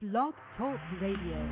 Blog Talk Radio.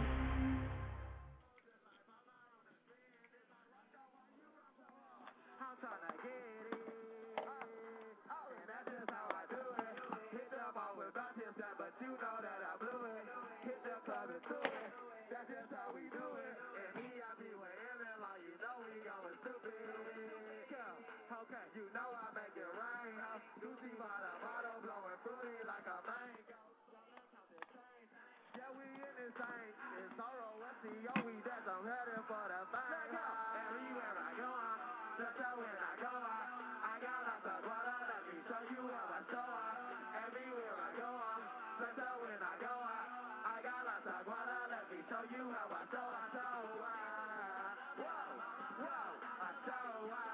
You know I make it rain, Gucci by the bottle, blowing fruity like a mango. Yeah, we in this thing, it's R-O-S-C-O, we that's I'm headed for the fame. Everywhere I go, just when I go, I got lots of water, let me show you how I show up. Everywhere I go, just when I go, I got lots of water, let me show you how I show up. Whoa, whoa, I show up.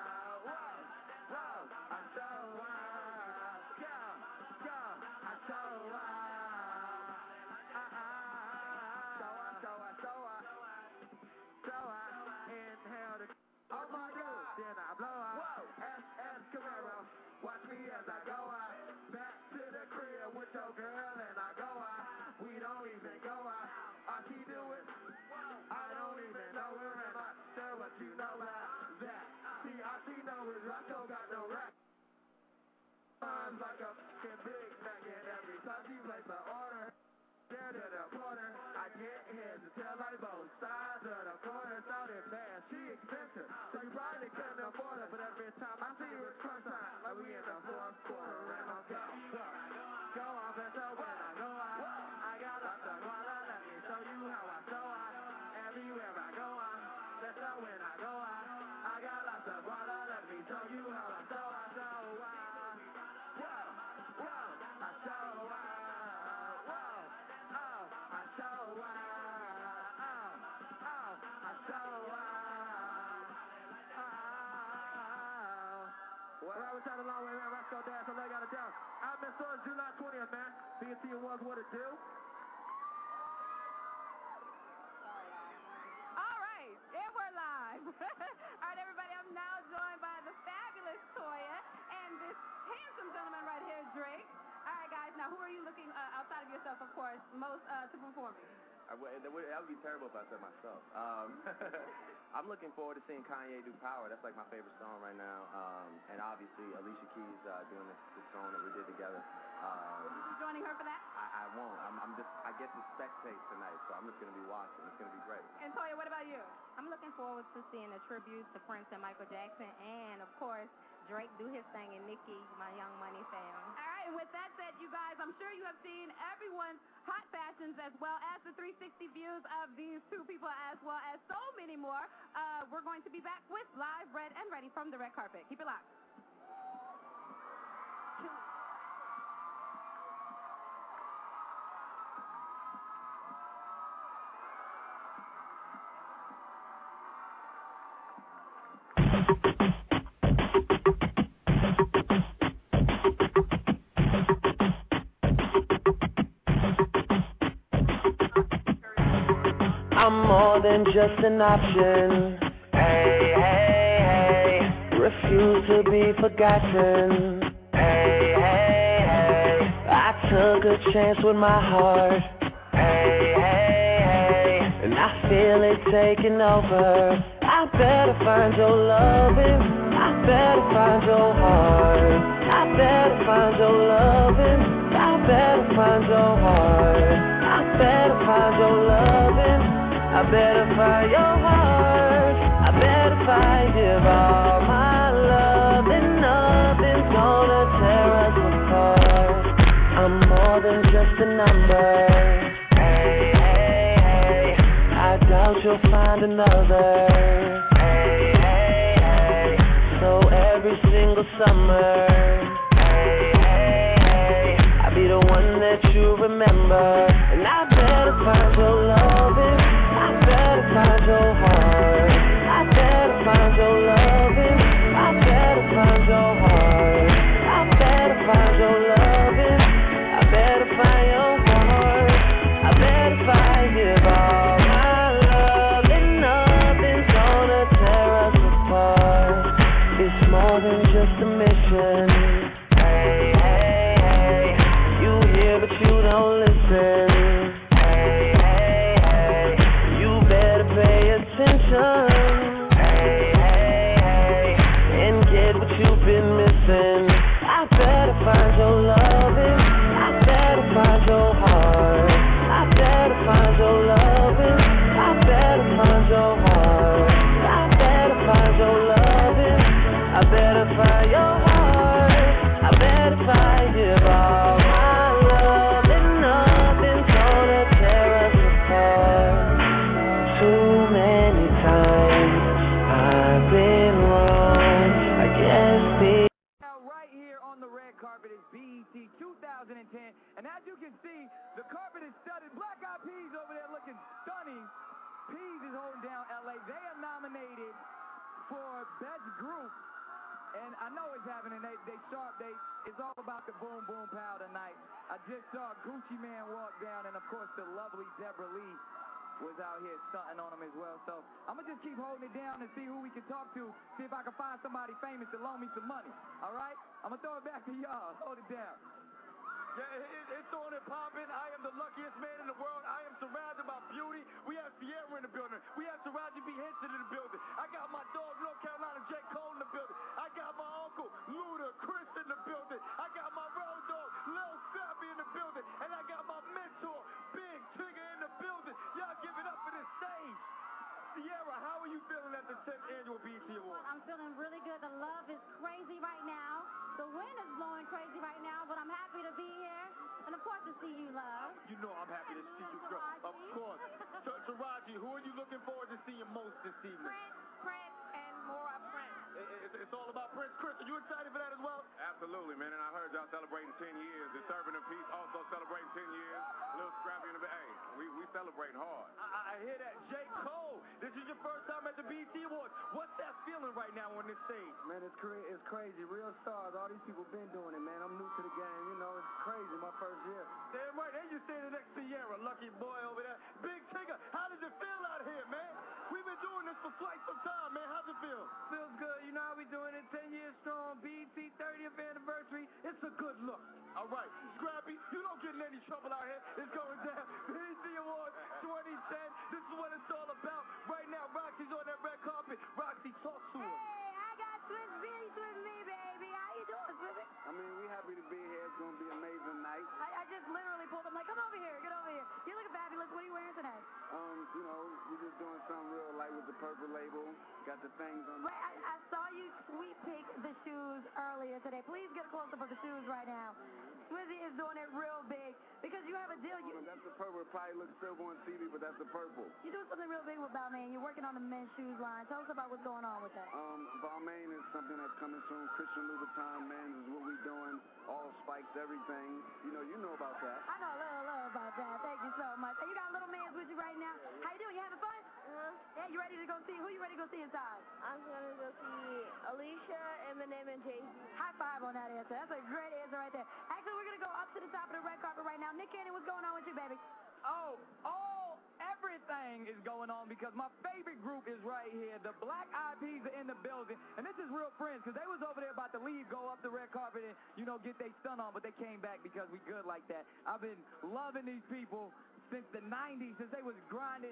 Oh my God, then I blow out. SS Camaro, watch me as I go out. Back to the crib with your girl and I go out. We don't even go out. All she do it, I don't even know her and I sure what you know about that. See, all she know is Rocco got no rap. Mine's like a fucking Big Mac and every time she plays the order. There to the corner, I get heads to tell like both sides of the corner. Sounded bad, she expensive, so you probably couldn't afford her. But every time I see her, it's crunch time, like we in the fourth quarter. And I'm go on, better when I go out. I got lots of water, let me show you how I show out. Everywhere I go out, better when I go out. I got lots of water, let me show you how I show out. Whoa, I show out. Well, we're trying a long way, man. Let's go dance. So they got it down. I'm Miss Source, July 20th, man. BT Awards, what it do? All right, and we're live. All right, everybody, I'm now joined by the fabulous Toya and this handsome gentleman right here, Drake. All right, guys, now who are you looking, outside of yourself, of course, most to perform with? That would be terrible if I said myself. I'm looking forward to seeing Kanye do Power. That's like my favorite song right now. And obviously Alicia Keys doing this song that we did together. You joining her for that? I won't. I get to spectate tonight, so I'm just gonna be watching. It's gonna be great. And Toya, what about you? I'm looking forward to seeing the tributes to Prince and Michael Jackson, and of course Drake do his thing, and Nicki, my Young Money fam. All right, and with that said, you guys, I'm sure you have seen everyone's hot fashions as well as the 360 views of these two people as well as so many more. We're going to be back with Live, Red, and Ready from the red carpet. Keep it locked. I'm more than just an option. Hey, hey, hey. Refuse to be forgotten. Hey, hey, hey. I took a chance with my heart. Hey, hey, hey. And I feel it taking over. I better find your loving. I better find your heart. I better find your loving. I better find your heart. I better find your loving. I better find your heart. I better find give all my love, and nothing's gonna tear us apart. I'm more than just a number. Hey, hey, hey. I doubt you'll find another. Hey, hey, hey. So every single summer, hey, hey, hey. I'll be the one that you remember, and I better find your loving. I better find your heart. I better find your loving. I better find your heart. I better find your loving. I better find your heart. I better find give all my love, and nothing's gonna tear us apart. It's more than just a mission. Hey, hey, hey. You hear but you don't listen. is studded. Black Eyed Peas over there looking stunning. Peas is holding down LA. They are nominated for Best Group. And I know it's happening. It's all about the Boom Boom Pow tonight. I just saw Gucci Man walk down, and of course the lovely Deborah Lee was out here stunting on him as well. So I'm gonna just keep holding it down and see who we can talk to, see if I can find somebody famous to loan me some money. All right? I'm gonna throw it back to y'all. Hold it down. Yeah, it's on and popping. I am the luckiest man in the world. I am surrounded by beauty. We have Sierra in the building. We have Taraji B. Henson in the building. I got my dog, North Carolina, J. Cole in the building. I got my uncle, Luda, Chris in the building. I got my road dog, Lil Scrappy in the building. And I got my mentor, Big Tigger in the building. Y'all give it up for this stage. Sierra, how are you feeling at the 10th Annual BET Awards? I'm feeling really good. The love is crazy right now. The wind is blowing crazy right now, but I'm happy to be here. And of course to see you, love. You know I'm happy to see you, girl. Of course. Taraji, who are you looking forward to seeing most this evening? Prince, and more of Prince. It's all about Prince. Chris, are you excited for that as well? Absolutely, man. And I heard y'all celebrating 10 years. The Servant of Peace also celebrating 10 years. Little Scrappy in the hey, we celebrating hard. I hear that. J. Cole, this is your first time at the BET Awards. What's that feeling right now on this stage? Man, it's crazy. Real stars. All these people been doing it, man. I'm new to the game. You know, it's crazy. My first year. Damn right. And you're standing next to Sierra, lucky boy over there. Big Tigger, how does it feel out here, man? We've been doing this for quite some time, man. How's it feel? Feels good. You know how we doing it. 10 years strong. BET 30th anniversary. It's a good look. All right. Scrappy, you don't get in any trouble out here. It's going down. BET Awards 2010. This is what it's all about. Right now, Roxy's on that red carpet. Roxy, talk to her. Hey, I got Swiss Beats with me, baby. How you doing, Swissy? I mean, we happy to be here. It's going to be an amazing night. I just literally pulled him like, come over here. Get over here. You looking fabulous. What are you wearing today? You know, we're just doing something real light with the purple label. Got the things on. Wait, I saw you sweet pick the shoes earlier today. Please get a close-up of the shoes right now. Swizzy is doing it real big because you have a deal. That's the purple. It probably looks silver on TV, but that's the purple. You're doing something real big with Balmain. You're working on the men's shoes line. Tell us about what's going on with that. Balmain is something that's coming soon. Christian Louboutin men's is what we're doing. All spikes, everything. You know about that. I know a little about that. Thank you so much. And you got little man's with you right now. How you doing? You having fun? Yeah, you ready to go see? Who you ready to go see inside? I'm going to go see Alicia, Eminem, and Jay-Z. High five on that answer. That's a great answer right there. Actually, we're going to go up to the top of the red carpet right now. Nick Cannon, what's going on with you, baby? Everything is going on because my favorite group is right here. The Black Eyed Peas are in the building. And this is real friends because they was over there about to leave, go up the red carpet and, get their stun on, but they came back because we good like that. I've been loving these people since the 90s, since they was grinding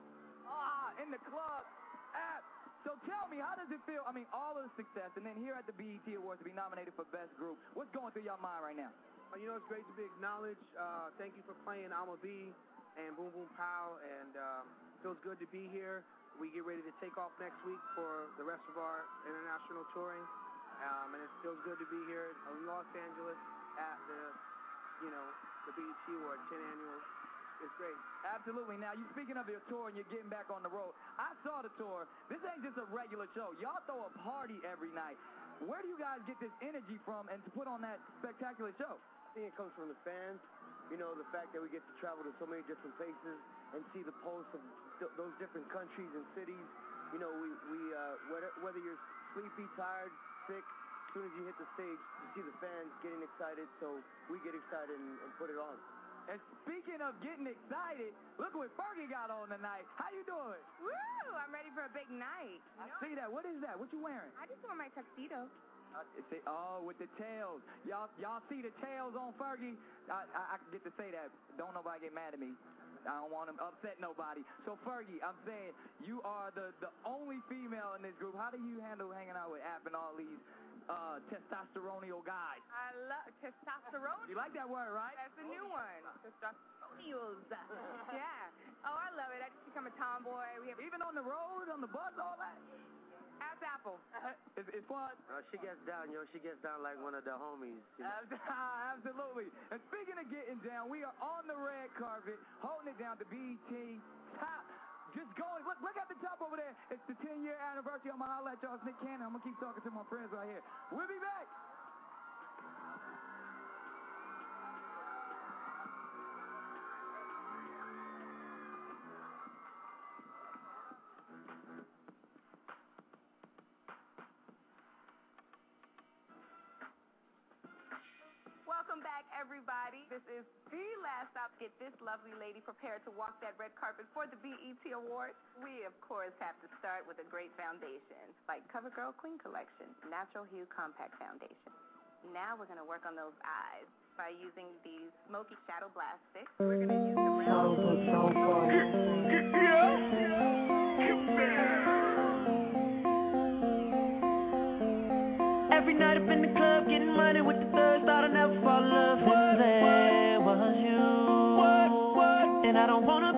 in the club. So tell me, how does it feel? I mean, all of the success, and then here at the BET Awards to be nominated for Best Group. What's going through your mind right now? It's great to be acknowledged. Thank you for playing I'ma Be and Boom Boom Pow, and feels good to be here. We get ready to take off next week for the rest of our international touring, and it feels good to be here in Los Angeles at the BET Awards 10 Annual. It's great. Absolutely. Now, you speaking of your tour and you're getting back on the road. I saw the tour. This ain't just a regular show. Y'all throw a party every night. Where do you guys get this energy from and to put on that spectacular show? I think it comes from the fans. The fact that we get to travel to so many different places and see the pulse of those different countries and cities. Whether you're sleepy, tired, sick, as soon as you hit the stage, you see the fans getting excited, so we get excited and put it on. And speaking of getting excited, look what Fergie got on tonight. How you doing? Woo! I'm ready for a big night. I see that. What is that? What you wearing? I just wore my tuxedo. With the tails. Y'all see the tails on Fergie? I get to say that. Don't nobody get mad at me. I don't want to upset nobody. So Fergie, I'm saying you are the only female in this group. How do you handle hanging out with App and all these testosteronial guys? I love testosterone. You like that word, right? That's a new one. Testosteronials. Yeah. Oh, I love it. I just become a tomboy. Even on the road, on the bus, all that? Ask Apple. It's fun. She gets down, She gets down like one of the homies. Absolutely. And speaking of getting down, we are on the red carpet, holding it down to BET Top. Just going. Look at the top over there. It's the 10-year anniversary. I'm going to holler at y'all. It's Nick Cannon. I'm going to keep talking to my friends right here. We'll be back. this is the last stop. Get this lovely lady prepared to walk that red carpet for the BET Awards. We, of course, have to start with a great foundation, like CoverGirl Queen Collection, Natural Hue Compact Foundation. Now we're going to work on those eyes by using these smoky shadow blast sticks. We're going to use the Every night up in the club, getting money with the thugs. Thought I'd never fall in love, and there was you. And I don't wanna